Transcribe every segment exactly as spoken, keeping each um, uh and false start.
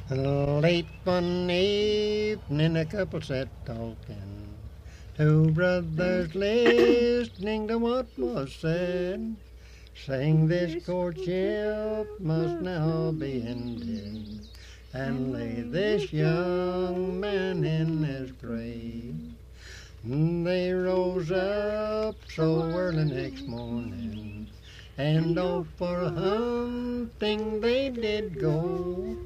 Late one evening, a couple sat talking, two brothers listening to what was said, saying this courtship must now be ended, and lay this young man in his grave. They rose up so early next morning, and off for a hunting they did go,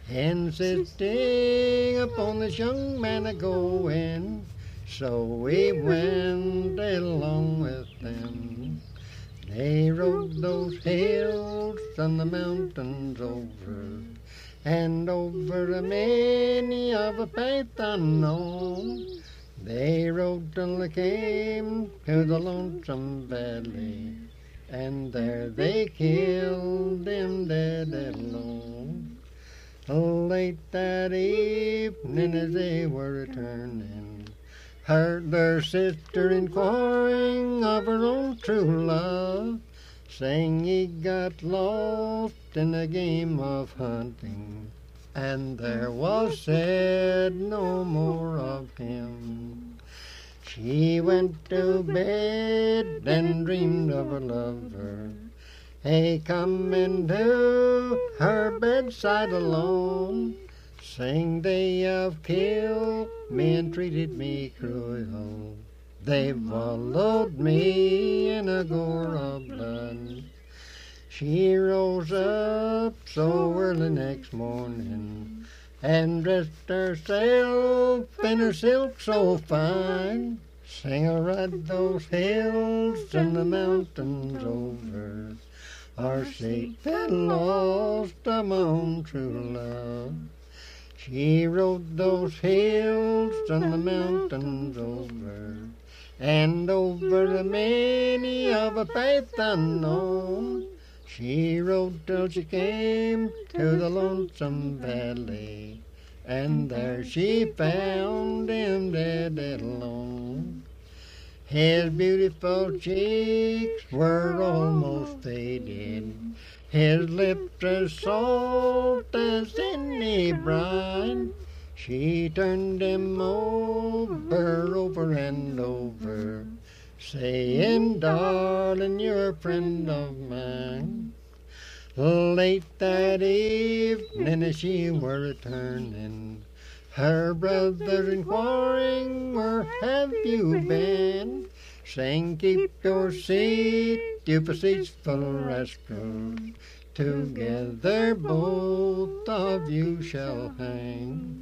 insisting upon this young man a going. So he went along with them. They rode those hills and the mountains over, and over a many of a path unknown. They rode till they came to the lonesome valley, and there they killed him dead alone. Late that evening as they were returning, heard their sister inquiring of her own true love, saying he got lost in a game of hunting, and there was said no more of him. She went to bed and dreamed of her lover, he coming to her bedside alone, saying they have killed me and treated me cruel. They followed me in a gore of blood. She rose up so early next morning, and dressed herself in her silk so fine, sang her ride those hills and the mountains over, or safe and lost among true love. She rode those hills and the mountains over, and over the many of a path unknown. She rode till she came to the lonesome valley, and there she found him dead alone. His beautiful cheeks were almost faded, his lips as salt as any brine. She turned him over, over and over, saying, darling, you're a friend of mine. Late that evening as she were returning, her brothers inquiring, where have you been? Saying, keep your seat, you deceitful rascals, together both of you shall hang.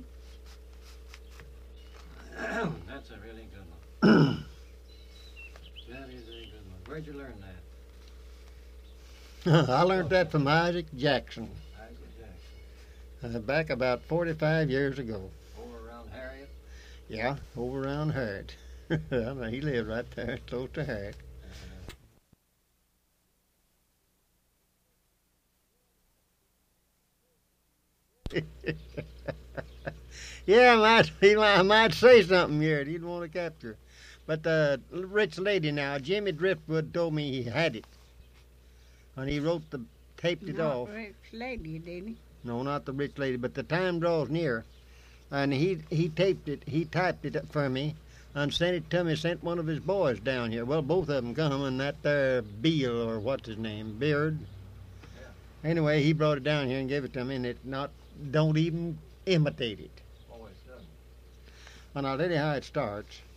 That's a really good one. That is a good one. Where'd you learn that? I learned that from Isaac Jackson, Isaac Jackson. uh, back about forty-five years ago. Over around Harriet? Yeah, over around Harriet. He lived right there, close to Harriet. Yeah, I might, he might, I might say something here that he'd want to capture. But the rich lady now, Jimmy Driftwood told me he had it. When he wrote the, taped it Not off. rich lady, did he? No, not the rich lady, but the time draws near. And he he taped it, he typed it up for me and sent it to me, sent one of his boys down here. Well, both of them come, and that there Beale, or what's his name, Beard. Yeah. Anyway, he brought it down here and gave it to me, and it not, don't even imitate it. Always does. And I'll tell you how it starts.